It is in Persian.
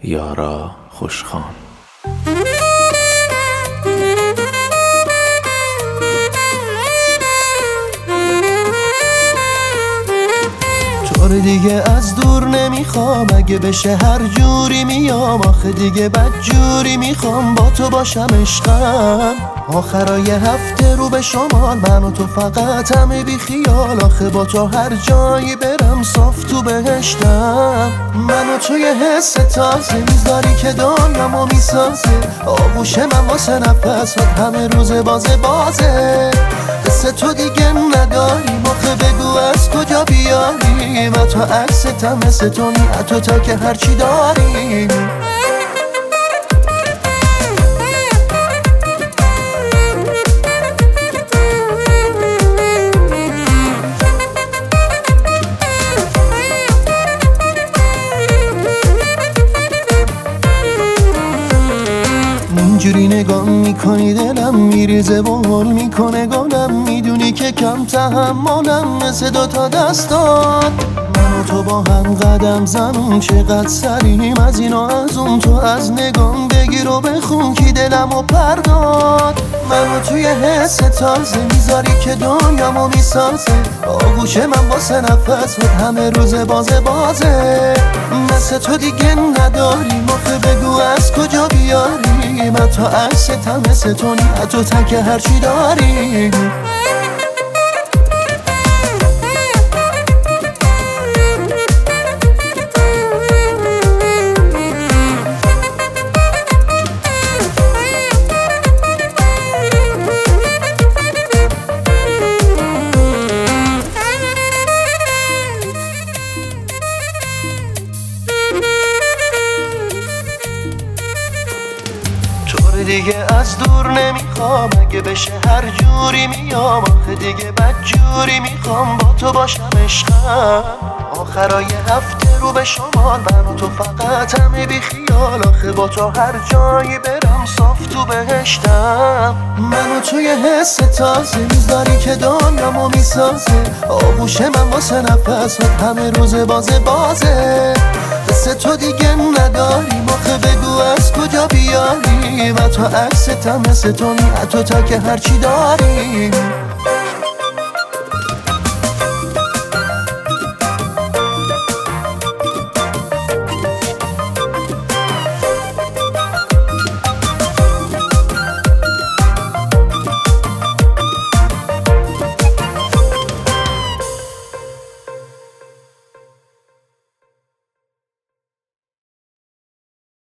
یارا خوشخوان. طور دیگه از دور نمیخوام، اگه بشه هر جوری میام. آخه دیگه بد جوری میخوام با تو باشم عشقم. آخرای هفته رو به شمال، من و تو فقط همه بی خیال. آخه با تو هر جایی برم صاف تو بهشتم. من و توی حس تازه میذاری که دنیامو میسازه. آغوش من واسه نفسات همه روز بازه. حس تو دیگه نداریم، آخه بگو از کجا بیاریم. و تا عکستم مثل تو نی، حتی تا که هرچی داریم. اینجوری نگاه میکنی دلم میریزه و حل میکنه گلم. میدونی که کم تحملم مثل دوتا دستات. من و تو با هم قدم زنون، چقدر سریم از این و از اون. تو از نگام بگیر و بخون کی دلمو پرداد. من و توی حس تازه میذاری که دنیامو میسازه. آغوش من واسه نفست همه روز بازه. مثل تو دیگه نداریم، آخه بگو از کجا بیاریم. حتی عکستم مثل تو نی، حتی تک هرچی داریم. طور دیگه از دور نمیخوام، اگه بشه هر جوری میام. آخه دیگه بد جوری میخوام با تو باشم عشقم. آخرای هفته رو به شمال، من و تو فقط همه بی خیال. آخه با تو هر جایی برم صاف تو بهشتم. من و توی حس تازه میذاری که دنیامو میسازه. آغوش من واسه نفسات همه روز بازه. حس تو دیگه نداریم، آخه بگو از کجا بیاریم. و تا عکستم مثل تو نی، حتی تا که هرچی داریم.